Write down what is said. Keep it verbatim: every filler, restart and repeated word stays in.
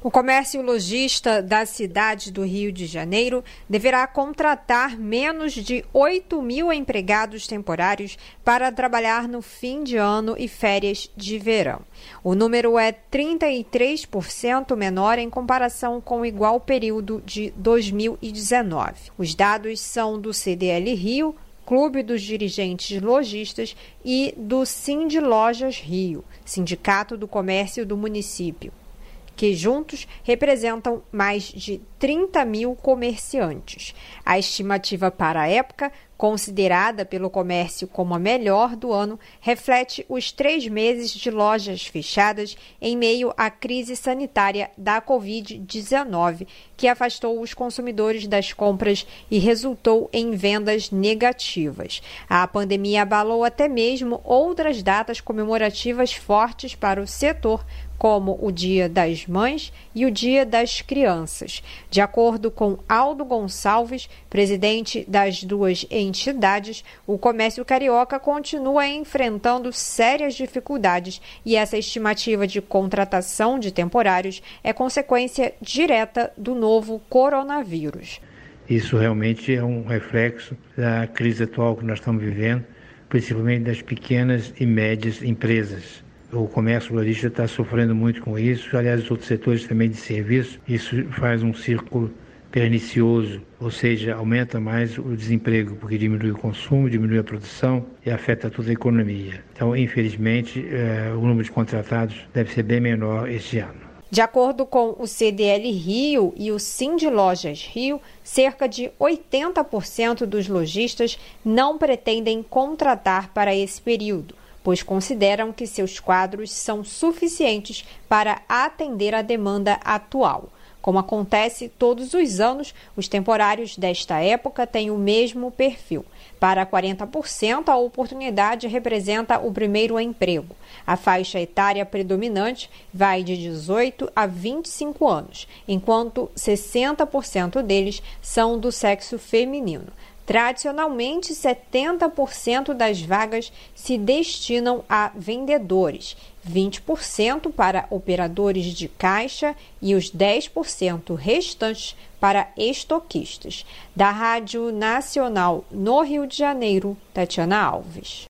O comércio lojista da cidade do Rio de Janeiro deverá contratar menos de oito mil empregados temporários para trabalhar no fim de ano e férias de verão. O número é trinta e três por cento menor em comparação com o igual período de dois mil e dezenove. Os dados são do C D L Rio, Clube dos Dirigentes Lojistas, e do Sindlojas Rio, Sindicato do Comércio do município, que juntos representam mais de trinta mil comerciantes. A estimativa para a época, considerada pelo comércio como a melhor do ano, reflete os três meses de lojas fechadas em meio à crise sanitária da covid dezenove, que afastou os consumidores das compras e resultou em vendas negativas. A pandemia abalou até mesmo outras datas comemorativas fortes para o setor, como o Dia das Mães e o Dia das Crianças. De acordo com Aldo Gonçalves, presidente das duas entidades, o comércio carioca continua enfrentando sérias dificuldades e essa estimativa de contratação de temporários é consequência direta do novo coronavírus. Isso realmente é um reflexo da crise atual que nós estamos vivendo, principalmente das pequenas e médias empresas. O comércio lojista está sofrendo muito com isso, aliás, os outros setores também de serviço. Isso faz um círculo pernicioso, ou seja, aumenta mais o desemprego, porque diminui o consumo, diminui a produção e afeta toda a economia. Então, infelizmente, eh, o número de contratados deve ser bem menor este ano. De acordo com o C D L Rio e o Sindlojas Rio, cerca de oitenta por cento dos lojistas não pretendem contratar para esse período, pois consideram que seus quadros são suficientes para atender a demanda atual. Como acontece todos os anos, os temporários desta época têm o mesmo perfil. Para quarenta por cento, a oportunidade representa o primeiro emprego. A faixa etária predominante vai de dezoito a vinte e cinco anos, enquanto sessenta por cento deles são do sexo feminino. Tradicionalmente, setenta por cento das vagas se destinam a vendedores, vinte por cento para operadores de caixa e os dez por cento restantes para estoquistas. Da Rádio Nacional no Rio de Janeiro, Tatiana Alves.